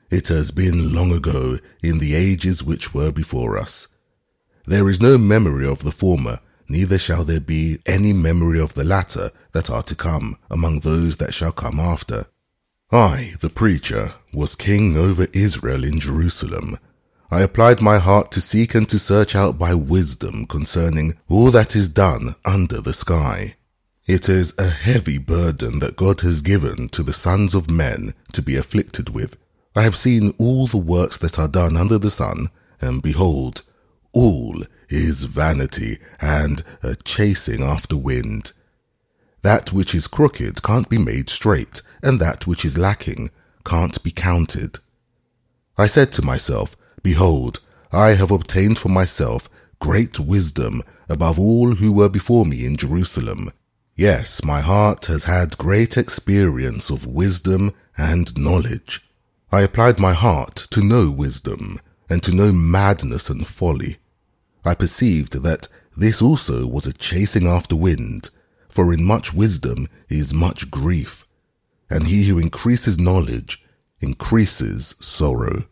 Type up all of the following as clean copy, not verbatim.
It has been long ago in the ages which were before us. There is no memory of the former, neither shall there be any memory of the latter that are to come among those that shall come after. I, the preacher, was king over Israel in Jerusalem. I applied my heart to seek and to search out by wisdom concerning all that is done under the sky. It is a heavy burden that God has given to the sons of men to be afflicted with. I have seen all the works that are done under the sun, and behold, all is vanity and a chasing after wind. That which is crooked can't be made straight, and that which is lacking can't be counted. I said to myself, Behold, I have obtained for myself great wisdom above all who were before me in Jerusalem. Yes, my heart has had great experience of wisdom and knowledge. I applied my heart to know wisdom, and to know madness and folly. I perceived that this also was a chasing after wind, for in much wisdom is much grief, and he who increases knowledge increases sorrow.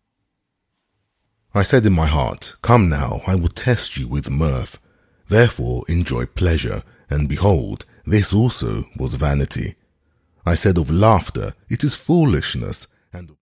I said in my heart, Come now, I will test you with mirth. Therefore enjoy pleasure, and behold, this also was vanity. I said of laughter, It is foolishness, and